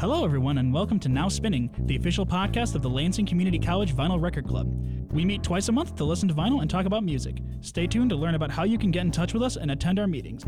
Hello, everyone, and welcome to Now Spinning, the official podcast of the Lansing Community College Vinyl Record Club. We meet twice a month to listen to vinyl and talk about music. Stay tuned to learn about how you can get in touch with us and attend our meetings.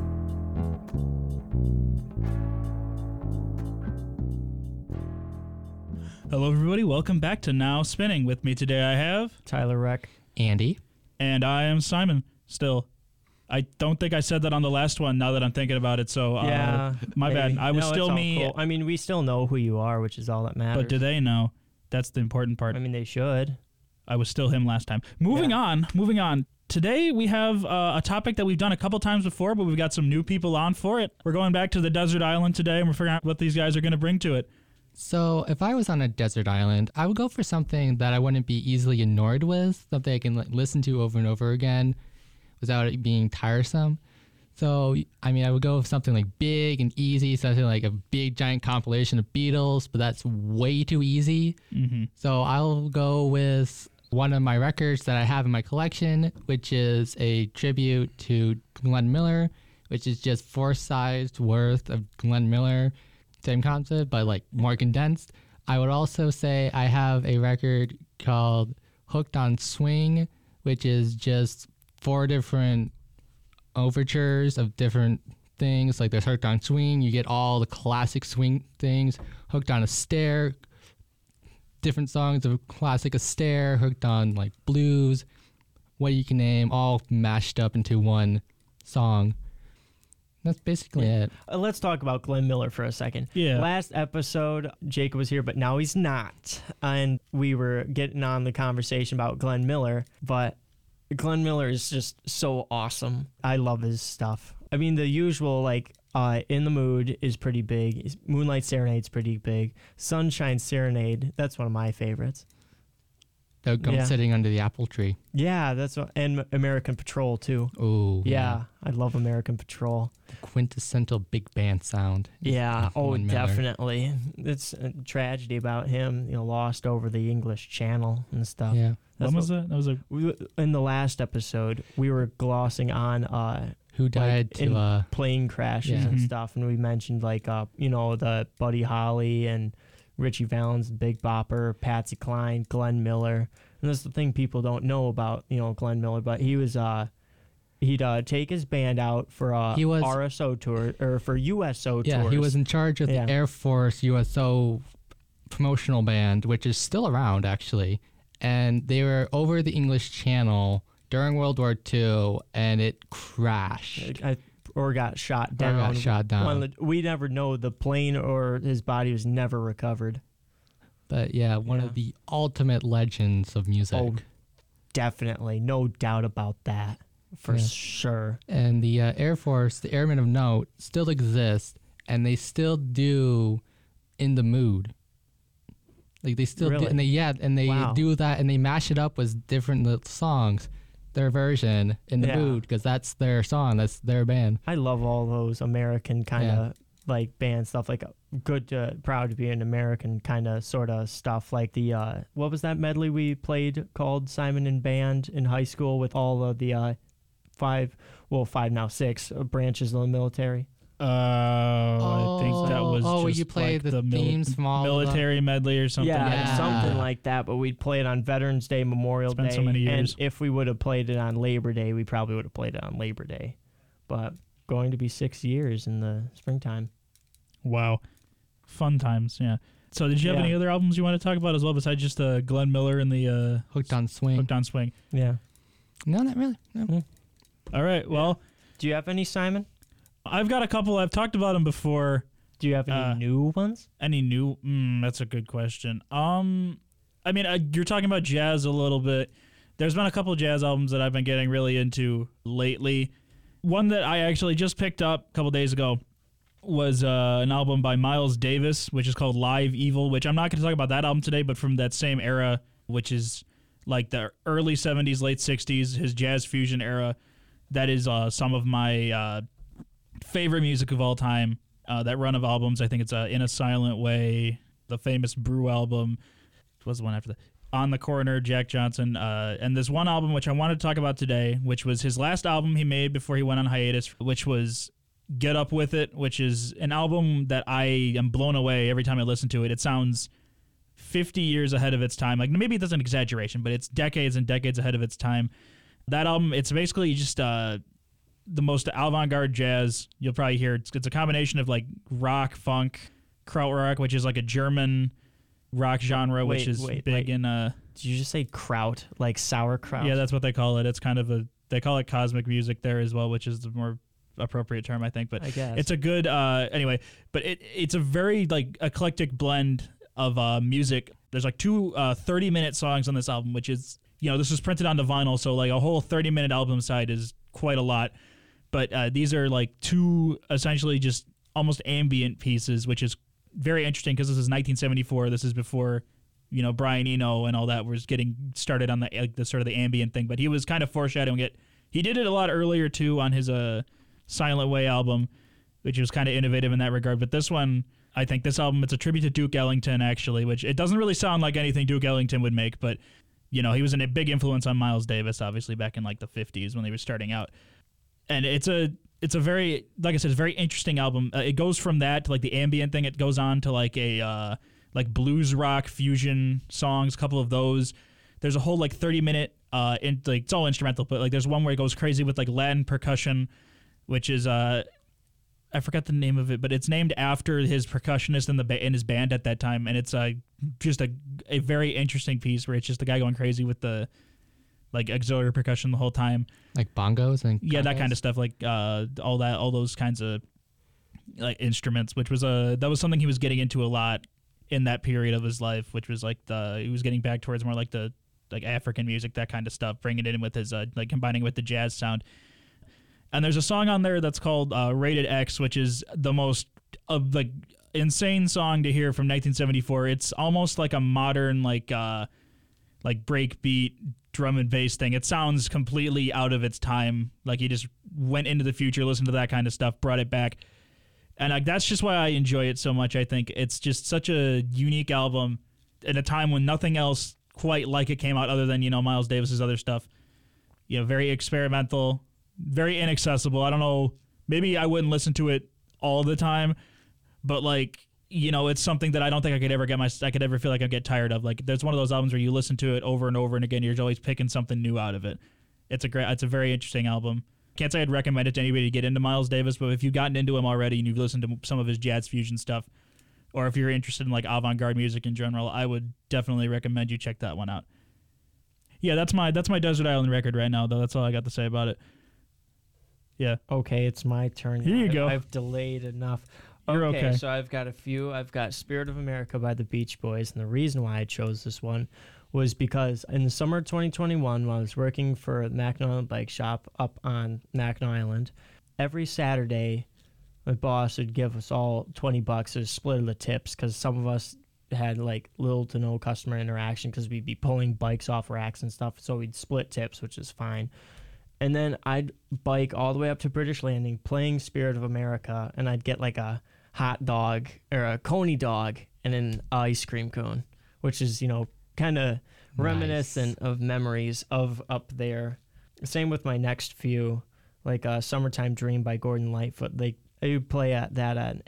Hello, everybody. Welcome back to Now Spinning. With me today, I have Tyler Reck, Andy, and I am Simon. Still, I don't think I said that on the last one. Now that I'm thinking about it, so my bad. I was still me. Cool. I mean, we still know who you are, which is all that matters. But do they know? That's the important part. I mean, they should. I was still him last time. Moving on. Today we have a topic that we've done a couple times before, but we've got some new people on for it. We're going back to the desert island today, and we're figuring out what these guys are going to bring to it. so if I was on a desert island, I would go for something that I wouldn't be easily annoyed with, something I can listen to over and over again without it being tiresome. So, I mean, I would go with something like big and easy, something like a big giant compilation of Beatles, but that's way too easy. Mm-hmm. So I'll go with one of my records that I have in my collection, which is a tribute to Glenn Miller, which is just 4 sides worth of Glenn Miller. Same concept, but like more condensed. I would also say I have a record called Hooked on Swing, which is just 4 different overtures of different things. Like there's Hooked on Swing, you get all the classic swing things. Hooked on a Stair, different songs of classic Astaire, Hooked on like blues, what you can name, all mashed up into one song. That's basically it. Let's talk about Glenn Miller for a second. Yeah. Last episode, Jacob was here, but now he's not. And we were getting on the conversation about Glenn Miller, but Glenn Miller is just so awesome. I love his stuff. I mean, the usual, like, In the Mood is pretty big. Moonlight Serenade's pretty big. Sunshine Serenade, that's one of my favorites. Sitting under the apple tree. Yeah, that's what, and American Patrol, too. Oh, Yeah, I love American Patrol. The quintessential big band sound. Yeah, Glenn Miller. definitely. It's a tragedy about him, lost over the English Channel and stuff. Yeah. When was that? That was In the last episode, we were glossing on Who died in to plane crashes yeah. and stuff, and we mentioned the Buddy Holly and Richie Valens, Big Bopper, Patsy Cline, Glenn Miller. And that's the thing people don't know about, Glenn Miller, but he was he'd take his band out for RSO tour or for USO tours. Yeah, he was in charge of the Air Force USO promotional band, which is still around actually. And they were over the English Channel during World War II, and it crashed. Or got shot down. We never know. The plane or his body was never recovered. But yeah, one of the ultimate legends of music. Oh, definitely. No doubt about that. For sure. And the Air Force, the Airmen of Note, still exist, and they still do In the Mood. Like they still really? They do that, and they mash it up with different little songs. Their version In the Mood, because that's their song, that's their band. I love all those American kind of like band stuff, like proud to be an American kind of sort of stuff, like the what was that medley we played called Simon and Band in high school with all of the 5 now 6 branches of the military. I think that was just you play like the themes from all military medley or something. Yeah, something like that. But we'd play it on Veterans Day, Memorial Day. So many years. And if we would have played it on Labor Day, we probably would have played it on Labor Day. But going to be 6 years in the springtime. Wow. Fun times, yeah. So did you have any other albums you want to talk about as well besides just Glenn Miller and the Hooked on Swing? Hooked on Swing. Yeah. No, not really. No. All right, well. Do you have any, Simon? I've got a couple. I've talked about them before. Do you have any new ones? Any new? That's a good question. I mean, you're talking about jazz a little bit. There's been a couple of jazz albums that I've been getting really into lately. One that I actually just picked up a couple days ago was an album by Miles Davis, which is called Live Evil, which I'm not going to talk about that album today, but from that same era, which is like the early 70s, late 60s, his jazz fusion era. That is some of my favorite music of all time. That run of albums, I think it's In a Silent Way, the famous Brew album. What was the one after that? On the Corner, Jack Johnson, and this one album which I wanted to talk about today, which was his last album he made before he went on hiatus, which was Get Up With It, which is an album that I am blown away every time I listen to it. It sounds 50 years ahead of its time. Like, maybe that's an exaggeration, but it's decades and decades ahead of its time. That album, it's basically just the most avant-garde jazz you'll probably hear. It's a combination of like rock, funk, krautrock, which is like a German rock genre, which is big in... Did you just say kraut, like sauerkraut? Yeah, that's what they call it. It's kind of they call it cosmic music there as well, which is the more appropriate term, I think. But I guess. it's a good anyway. But it's a very like eclectic blend of music. There's like two 30-minute songs on this album, which is, this was printed onto vinyl, so like a whole 30-minute album side is quite a lot. But these are like two essentially just almost ambient pieces, which is very interesting because this is 1974. This is before Brian Eno and all that was getting started on the sort of the ambient thing, but he was kind of foreshadowing it. He did it a lot earlier too on his Silent Way album, which was kind of innovative in that regard. But this one, I think this album, it's a tribute to Duke Ellington actually, which it doesn't really sound like anything Duke Ellington would make, but he was a big influence on Miles Davis, obviously back in like the 50s when they were starting out. And it's a very, like I said, it's a very interesting album. It goes from that to like the ambient thing. It goes on to like a like blues rock fusion songs, a couple of those. There's a whole like 30-minute it's all instrumental, but like there's one where it goes crazy with like Latin percussion, which is I forgot the name of it, but it's named after his percussionist in his band at that time, and it's just a very interesting piece where it's just the guy going crazy with the like auxiliary percussion the whole time, like bongos and that kind of stuff, like all those kinds of like instruments, which was that was something he was getting into a lot in that period of his life, which was like he was getting back towards more like the like African music, that kind of stuff, bringing it in with his like combining with the jazz sound. And there's a song on there that's called Rated X, which is the most like insane song to hear from 1974. It's almost like a modern like breakbeat drum and bass thing. It sounds completely out of its time. Like he just went into the future, listened to that kind of stuff, brought it back. And like that's just why I enjoy it so much. I think it's just such a unique album at a time when nothing else quite like it came out other than, Miles Davis's other stuff. Very experimental, very inaccessible. I don't know, maybe I wouldn't listen to it all the time, but like, it's something that I don't think I could ever feel like I get tired of. Like there's one of those albums where you listen to it over and over and again, you're always picking something new out of it. It's a very interesting album. Can't say I'd recommend it to anybody to get into Miles Davis, but if you've gotten into him already and you've listened to some of his jazz fusion stuff, or if you're interested in like avant-garde music in general, I would definitely recommend you check that one out. Yeah, that's my Desert Island record right now, though. That's all I got to say about it. Yeah. Okay, it's my turn. Here you go. I've delayed enough. You're okay. So I've got a few. I've got Spirit of America by the Beach Boys, and the reason why I chose this one was because in the summer of 2021, when I was working for the Mackinac Island Bike Shop up on Mackinac Island, every Saturday, my boss would give us all $20 as a split of the tips because some of us had like little to no customer interaction because we'd be pulling bikes off racks and stuff. So we'd split tips, which is fine. And then I'd bike all the way up to British Landing playing Spirit of America, and I'd get like a hot dog or a coney dog and an ice cream cone, which is, kind of reminiscent of memories of up there. Same with my next few, like Summertime Dream by Gordon Lightfoot. Like I would play that at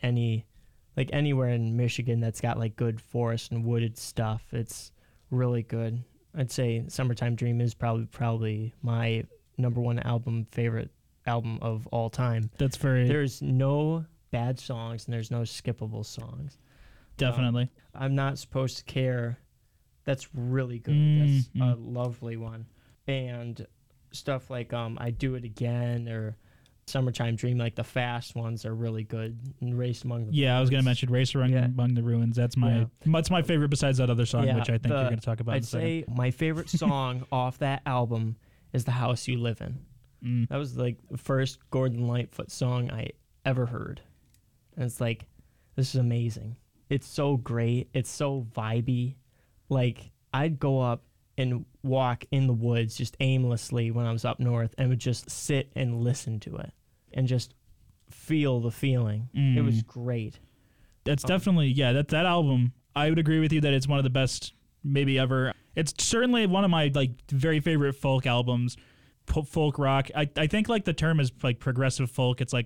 anywhere in Michigan that's got like good forest and wooded stuff. It's really good. I'd say Summertime Dream is probably my number one favorite album of all time. There's no bad songs and there's no skippable songs. Definitely. I'm Not Supposed to Care. That's really good. That's a lovely one. And stuff like I Do It Again or Summertime Dream, like the fast ones are really good. And Race Among the Ruins. I was going to mention Race Among the Ruins. That's my favorite besides that other song, which I think you're going to talk about in a second. I'd say my favorite song off that album is The House You Live In. That was like the first Gordon Lightfoot song I ever heard. And it's like, this is amazing. It's so great. It's so vibey. Like, I'd go up and walk in the woods just aimlessly when I was up north and would just sit and listen to it and just feel the feeling. It was great. That's definitely, that album, I would agree with you that it's one of the best maybe ever. It's certainly one of my like very favorite folk albums, folk rock. I think like the term is like progressive folk. It's like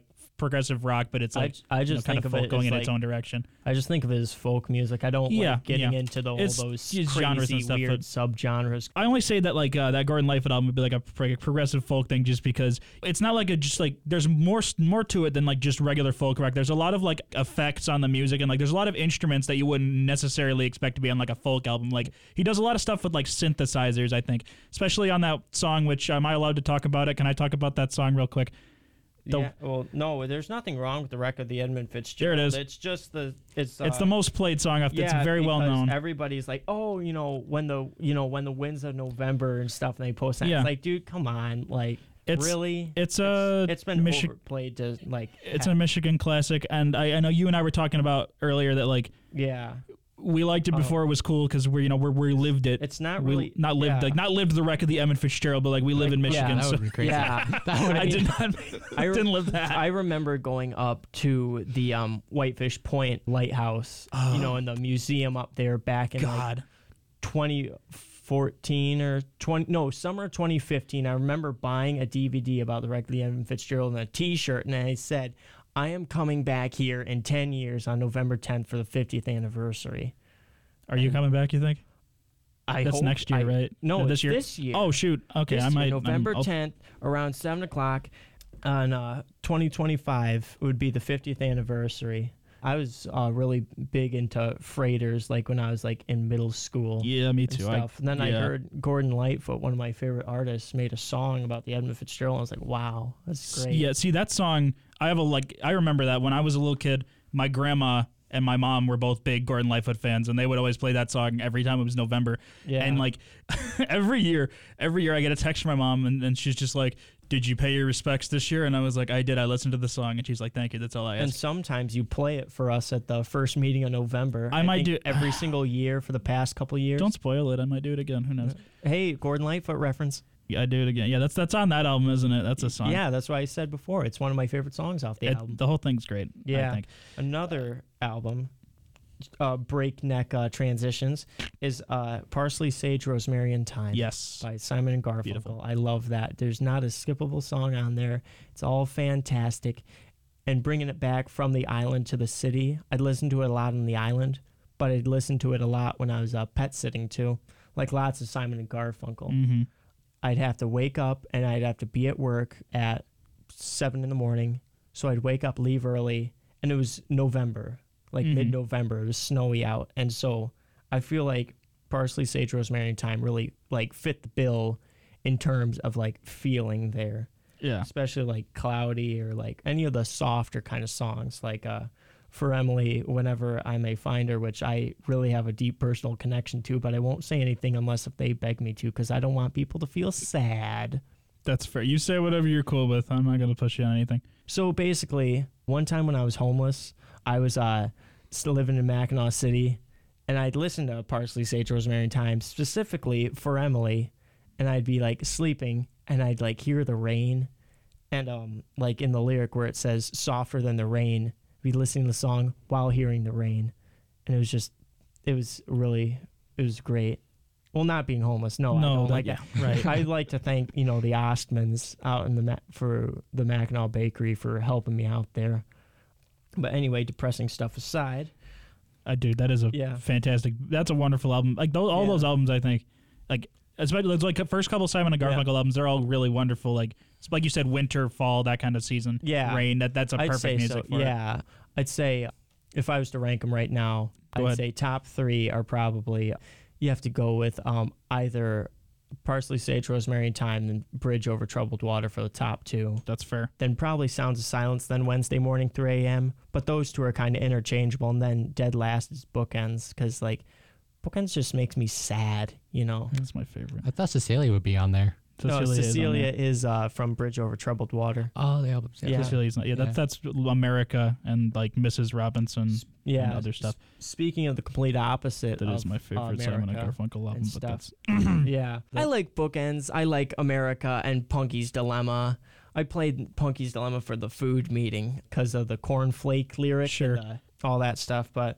progressive rock, but it's like I just kind think of of folk it going as in like, its own direction. I just think of it as folk music. I don't like getting into all It's those genres and crazy stuff, weird but subgenres. I only say that like that Gordon Lightfoot album would be like a progressive folk thing, just because it's not like just like there's more to it than like just regular folk rock. There's a lot of like effects on the music, and like there's a lot of instruments that you wouldn't necessarily expect to be on like a folk album. Like he does a lot of stuff with like synthesizers, I think, especially on that song. Which am I allowed to talk about it? Can I talk about that song real quick? Well, no, there's nothing wrong with the record, the Edmund Fitzgerald. There it is. It's just it's the most played song. It's very well known. Everybody's like, oh, when the winds of November and stuff, and they post that. Yeah. It's like, dude, come on, like, really? It's been overplayed to like. It's a Michigan classic, and I know you and I were talking about earlier that like we liked it before it was cool because we lived it. It's not really not lived the wreck of the Edmund Fitzgerald, but like we live in Michigan. That so would be crazy. Yeah, I didn't live that. I remember going up to the Whitefish Point Lighthouse, in the museum up there back in like 2014 or summer 2015. I remember buying a DVD about the wreck of the Edmund Fitzgerald and a T-shirt, and I said, I am coming back here in 10 years on November 10th for the 50th anniversary. Are you coming back, you think? That's next year, right? No, this year. This year. Oh, shoot. Okay, this year, November 10th, around 7 o'clock on 2025 would be the 50th anniversary. I was really big into freighters, like when I was like in middle school. Yeah, me too. And then I heard Gordon Lightfoot, one of my favorite artists, made a song about the Edmund Fitzgerald. I was like, wow, that's great. Yeah, see that song. I remember that when I was a little kid. My grandma and my mom were both big Gordon Lightfoot fans, and they would always play that song every time it was November. Yeah. And like every year I get a text from my mom, and she's just like, did you pay your respects this year? And I was like, I did. I listened to the song. And she's like, thank you. That's all I asked. And sometimes you play it for us at the first meeting of November. I might do every single year for the past couple of years. Don't spoil it. I might do it again. Who knows? Hey, Gordon Lightfoot reference. Yeah, I do it again. Yeah, that's on that album, isn't it? That's a song. Yeah, that's what I said before. It's one of my favorite songs off the album. The whole thing's great. Yeah. I think. Another album, breakneck transitions, is Parsley, Sage, Rosemary, and Thyme. Yes. By Simon and Garfunkel. Beautiful. I love that. There's not a skippable song on there. It's all fantastic. And bringing it back from the island to the city, I'd listen to it a lot on the island, but I'd listen to it a lot when I was pet sitting too. Like lots of Simon and Garfunkel. Mm-hmm. I'd have to wake up and I'd have to be at work at 7 in the morning. So I'd wake up, leave early, and it was November, like mid-November. It was snowy out. And so I feel like Parsley, Sage, Rosemary, and Thyme really like fit the bill in terms of like feeling there. Yeah. Especially like Cloudy or like any of the softer kind of songs like For Emily, Whenever I May Find Her, which I really have a deep personal connection to, but I won't say anything unless if they beg me to, because I don't want people to feel sad. That's fair. You say whatever you're cool with. I'm not going to push you on anything. So basically, one time when I was homeless, I was still living in Mackinac City, and I'd listen to Parsley, Sage, Rosemary, and Thyme, specifically For Emily, and I'd be like sleeping, and I'd like hear the rain, and like in the lyric where it says softer than the rain, be listening to the song while hearing the rain, and it was great. Well, not being homeless, no, I don't like it. Right. I'd like to thank the Ostmans out in for the Mackinac Bakery for helping me out there. But anyway, depressing stuff aside, Dude, that is a fantastic. That's a wonderful album. Like all those albums, I think, like especially like the first couple Simon and Garfunkel albums, they're all really wonderful. Like you said, winter, fall, that kind of season. Yeah, rain. That's a perfect music for it. Yeah, I'd say if I was to rank them right now, I'd say top 3 are probably. You have to go with either Parsley, Sage, Rosemary, and Thyme, and Bridge Over Troubled Water for the top 2. That's fair. Then probably Sounds of Silence, then Wednesday Morning, 3 a.m. But those two are kind of interchangeable. And then dead last is Bookends, because like Bookends just makes me sad, That's my favorite. I thought Cecilia would be on there. Cecilia is from Bridge Over Troubled Water. Oh, the albums. Yeah. Cecilia's not. Yeah, that's America and like Mrs. Robinson. Yeah, and other stuff. Speaking of the complete opposite, That is my favorite Simon and Garfunkel album. But that's I like Bookends. I like America and Punky's Dilemma. I played Punky's Dilemma for the food meeting because of the cornflake lyric and all that stuff. But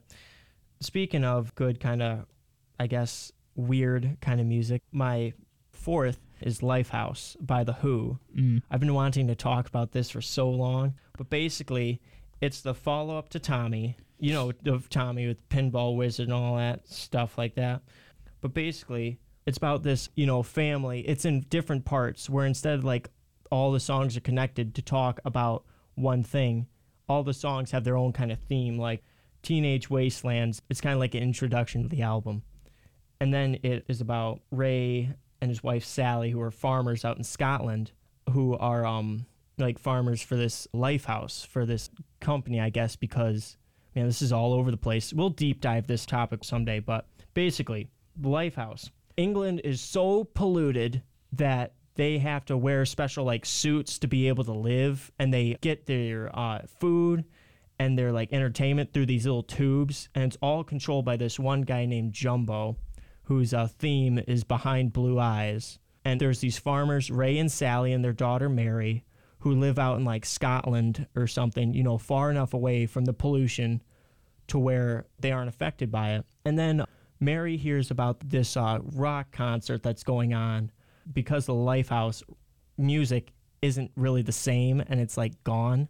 speaking of good kind of, I guess, weird kind of music, my 4th is Lifehouse by The Who. Mm. I've been wanting to talk about this for so long, but basically, it's the follow-up to Tommy. You know, of Tommy with Pinball Wizard and all that stuff like that. But basically, it's about this, you know, family. It's in different parts where instead of like all the songs are connected to talk about one thing, all the songs have their own kind of theme. Like Teenage Wastelands, it's kind of like an introduction to the album. And then it is about Ray and his wife Sally, who are farmers out in Scotland, who are like farmers for this Lifehouse, for this company, I guess, because, man, this is all over the place. We'll deep dive this topic someday, but basically, Lifehouse. England is so polluted that they have to wear special like suits to be able to live, and they get their food and their like entertainment through these little tubes, and it's all controlled by this one guy named Jumbo, whose theme is Behind Blue Eyes. And there's these farmers, Ray and Sally and their daughter Mary, who live out in like Scotland or something, you know, far enough away from the pollution to where they aren't affected by it. And then Mary hears about this rock concert that's going on because the Lifehouse music isn't really the same and it's like gone.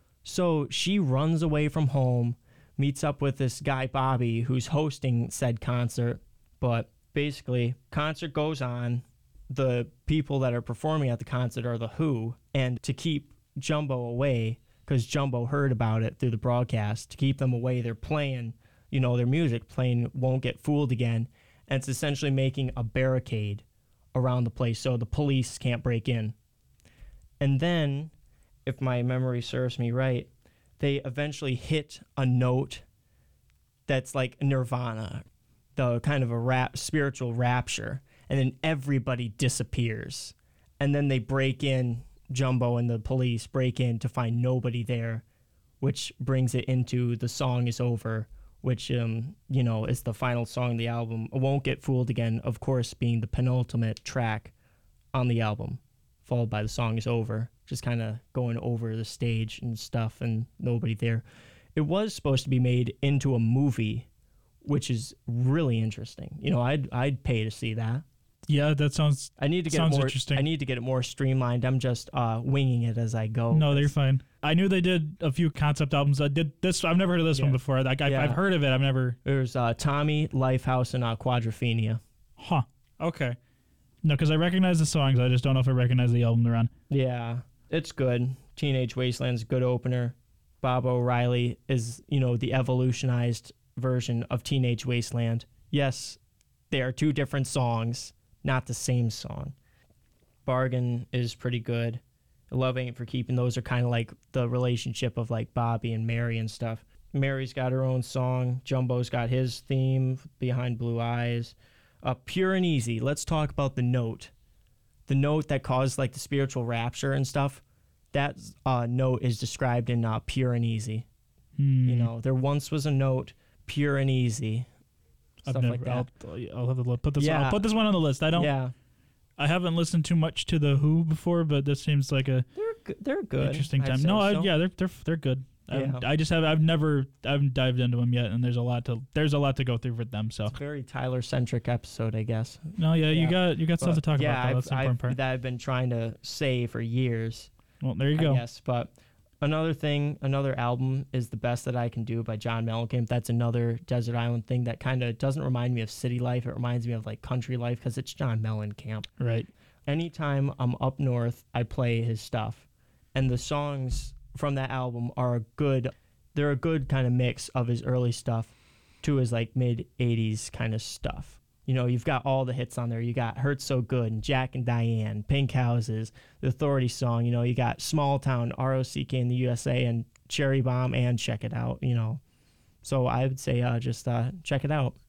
So she runs away from home, meets up with this guy Bobby who's hosting said concert. But basically, concert goes on. The people that are performing at the concert are The Who. And to keep Jumbo away, because Jumbo heard about it through the broadcast, to keep them away, they're playing, you know, their music, playing Won't Get Fooled Again. And it's essentially making a barricade around the place so the police can't break in. And then, if my memory serves me right, they eventually hit a note that's like Nirvana, the kind of a spiritual rapture, and then everybody disappears. And then they break in, Jumbo and the police break in to find nobody there, which brings it into The Song Is Over, which, you know, is the final song of the album. Won't Get Fooled Again, of course, being the penultimate track on the album, followed by The Song Is Over, just kind of going over the stage and stuff and nobody there. It was supposed to be made into a movie, which is really interesting. You know, I'd pay to see that. Yeah, that sounds. I need to get sounds it more interesting. I need to get it more streamlined. I'm just winging it as I go. No, they're fine. I knew they did a few concept albums. I did this. I've never heard of this one before. Like I've heard of it. I've never. There's Tommy, Lifehouse, and Quadrophenia. Huh. Okay. No, because I recognize the songs. I just don't know if I recognize the album they're on. Yeah, it's good. Teenage Wasteland's a good opener. Bob O'Reilly is, you know, the evolutionized version of Teenage Wasteland. Yes, they are two different songs, not the same song. Bargain is pretty good. Love Ain't for Keeping. Those are kind of like the relationship of like Bobby and Mary and stuff. Mary's got her own song. Jumbo's got his theme, Behind Blue Eyes. Pure and Easy. Let's talk about the note. The note that caused like the spiritual rapture and stuff. That note is described in Pure and Easy. You know, there once was a note, pure and easy. Stuff like that. I'll have to put this. Yeah. I'll put this one on the list. I don't. Yeah, I haven't listened too much to the Who before, but this seems like a they're good. interesting I'd time. say No, so. they're good. Yeah. I haven't dived into them yet, and there's a lot to go through for them. So It's a very Tyler centric episode, I guess. no, yeah, Yeah. you got stuff to talk yeah, about. Though. That's the important part. that I've been trying to say for years. Well, there you go. Yes, but another album is The Best That I Can Do by John Mellencamp. That's another desert island thing that kind of doesn't remind me of city life. It reminds me of like country life because it's John Mellencamp. Right. Anytime I'm up north, I play his stuff. And the songs from that album are they're a good kind of mix of his early stuff to his like mid 80s kind of stuff. You know, you've got all the hits on there. You got Hurt So Good and Jack and Diane, Pink Houses, The Authority Song. You know, you got Small Town, ROCK in the USA, and Cherry Bomb and Check It Out, you know. So I would say just check it out.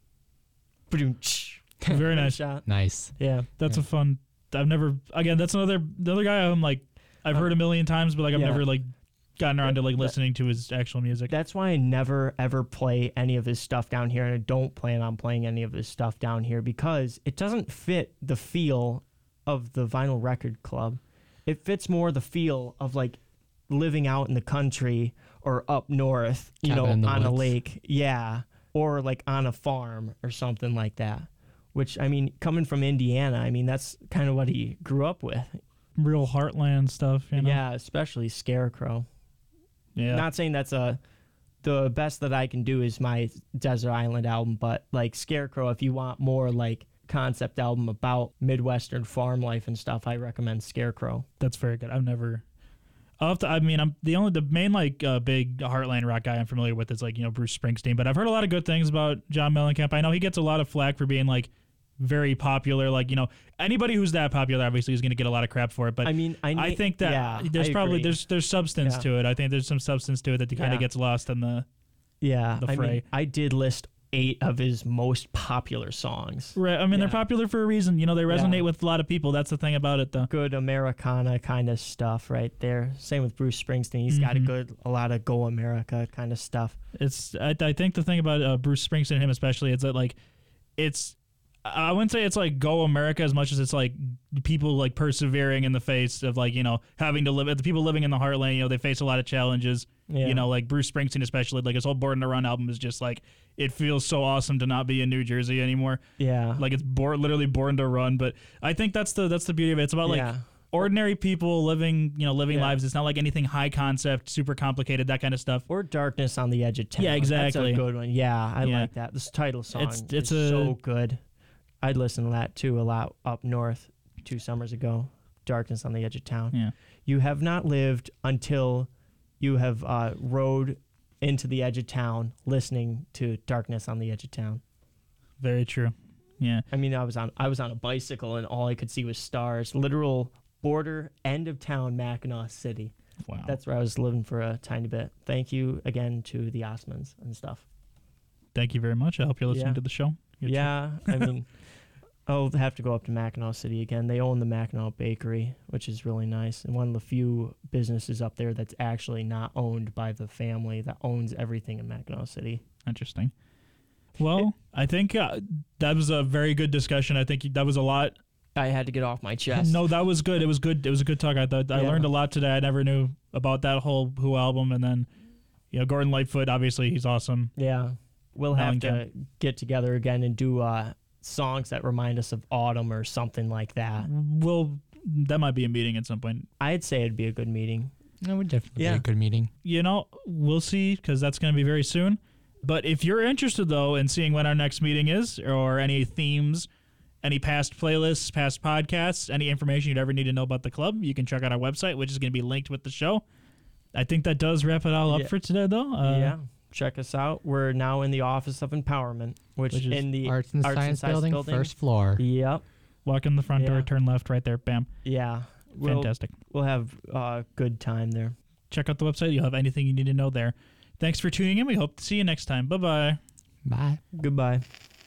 Very nice. Shot. Nice. Yeah. That's a fun. That's another guy I'm like I've heard a million times, but like I've Yeah. never like gotten around to like listening to his actual music. That's why I never ever play any of his stuff down here, and I don't plan on playing any of his stuff down here because it doesn't fit the feel of the Vinyl Record Club. It fits more the feel of like living out in the country or up north, you Cabin know, in the on a woods. lake, yeah, or like on a farm or something like that. which, I mean, coming from Indiana, I mean, that's kind of what he grew up with. Real heartland stuff, you know? Yeah, especially Scarecrow. Yeah. Not saying that's the best that I can do is my Desert Island album, but like Scarecrow, if you want more like concept album about Midwestern farm life and stuff, I recommend Scarecrow. That's very good. I've never. I'm the main like big Heartland rock guy I'm familiar with is like, you know, Bruce Springsteen, but I've heard a lot of good things about John Mellencamp. I know he gets a lot of flack for being like very popular. Like, you know, anybody who's that popular obviously is going to get a lot of crap for it. But I mean, I think that there's probably agree. there's substance Yeah. to it. I think there's some substance to it that kind Yeah. of gets lost in the I fray. mean, I did list 8 of his most popular songs. right. I mean, they're Yeah. popular for a reason. You know, they resonate Yeah. with a lot of people. That's the thing about it, though. Good Americana kind of stuff right there. Same with Bruce Springsteen. He's got a lot of Go America kind of stuff. I think the thing about Bruce Springsteen and him especially is that like I wouldn't say it's like Go America as much as it's like people like persevering in the face of like, you know, having to live, the people living in the heartland, you know, they face a lot of challenges. Yeah. You know, like Bruce Springsteen especially, like his whole Born to Run album is just like, it feels so awesome to not be in New Jersey anymore. Yeah. Like it's literally Born to Run. But I think that's the beauty of it. It's about like Yeah. ordinary people living Yeah. lives. It's not like anything high concept, super complicated, that kind of stuff. Or Darkness on the Edge of Town. Yeah, exactly. That's a good one. Yeah, I Yeah. like that. This title song It's is so good. I'd listen to that too a lot up north 2 summers ago. Darkness on the Edge of Town. Yeah. You have not lived until you have rode into the edge of town listening to Darkness on the Edge of Town. Very true. Yeah. I mean, I was on a bicycle and all I could see was stars. Literal border end of town, Mackinac City. Wow. That's where I was living for a tiny bit. Thank you again to the Osmonds and stuff. Thank you very much. I hope you're listening Yeah. to the show. Yeah, I mean, I'll have to go up to Mackinac City again. They own the Mackinac Bakery, which is really nice, and one of the few businesses up there that's actually not owned by the family that owns everything in Mackinac City. Interesting. Well, I think that was a very good discussion. I think that was a lot. I had to get off my chest. No, that was good. It was good. It was a good talk. I thought I Yeah. learned a lot today. I never knew about that whole Who album, and then, you know, Gordon Lightfoot. Obviously, he's awesome. Yeah, we'll have to Mellencamp. get together again and do songs that remind us of autumn or something like that. That might be a meeting at some point. I'd say it'd be a good meeting. That would definitely Yeah. be a good meeting. You know, we'll see because that's going to be very soon. But if you're interested, though, in seeing when our next meeting is or any themes, any past playlists, past podcasts, any information you'd ever need to know about the club, you can check out our website, which is going to be linked with the show. I think that does wrap it all up Yeah. for today, though. Yeah, check us out. We're now in the Office of Empowerment, which Which is in the Arts and Science building, first floor. Yep. Walk in the front door, Yeah. turn left, right there. Bam. Yeah. We'll Fantastic. have a good time there. Check out the website. You'll have anything you need to know there. Thanks for tuning in. We hope to see you next time. Bye-bye. Bye. Goodbye.